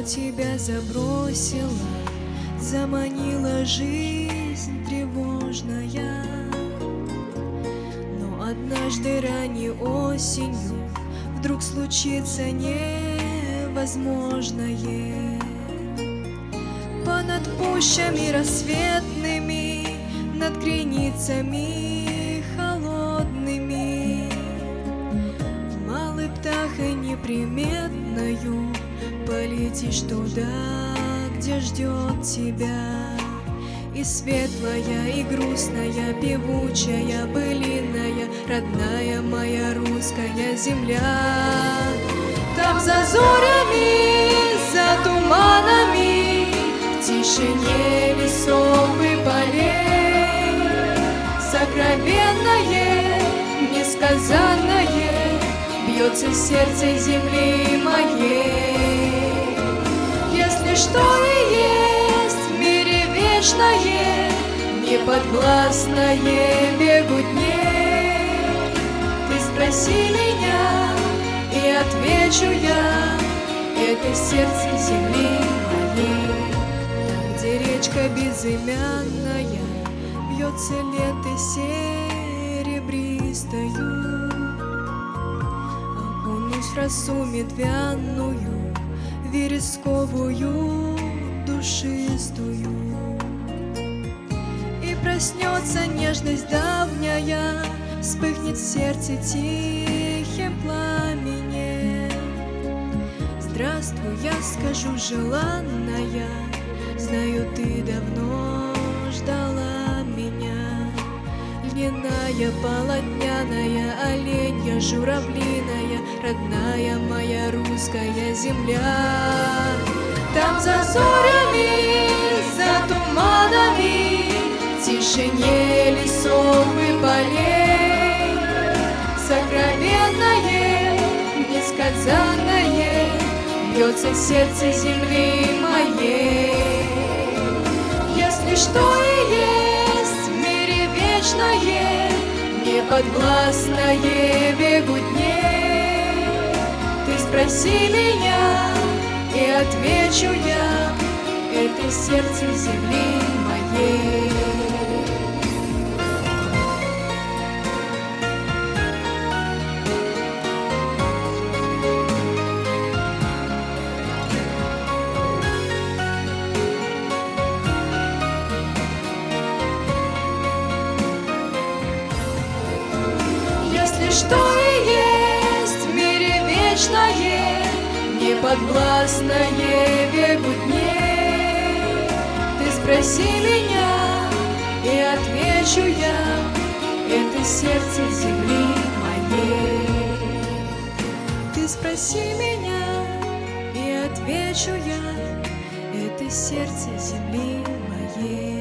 тебя забросила, заманила жизнь тревожная. Но однажды ранней осенью вдруг случится невозможное. Понад пущами рассветными, над границами холодными, малый птахой неприметною полетишь туда, где ждет тебя. И светлая, и грустная, певучая, былинная, родная моя русская земля. Там за зорями, за туманами, в тишине лесов и полей, сокровенное, несказанное бьется в сердце земли моей. Если что и есть в мире вечное, неподвластное бегу дней, ты спроси меня, и отвечу я, это сердце земли моей. Там, где речка безымянная бьется лентой серебристою, окунусь в росу медвяную, вересковую, душистую, и проснется нежность давняя, вспыхнет в сердце тихим пламенем. Здравствуй, я скажу, желанная, знаю, ты давно ждала меня. Льняная, полотняная, оленья, журавлиная, родная моя русская земля. Там за зорями, за туманами, в тишине лесов и полей, сокровенное, несказанное бьется в сердце земли моей. Если что и есть в мире вечное, неподвластное бегу дней, ты спроси меня, и отвечу я, это сердце земли моей. Если что и есть в мире вечное, неподвластное бегу дней, ты спроси меня, и отвечу я, это сердце земли моей. Ты спроси меня, и отвечу я, это сердце земли моей.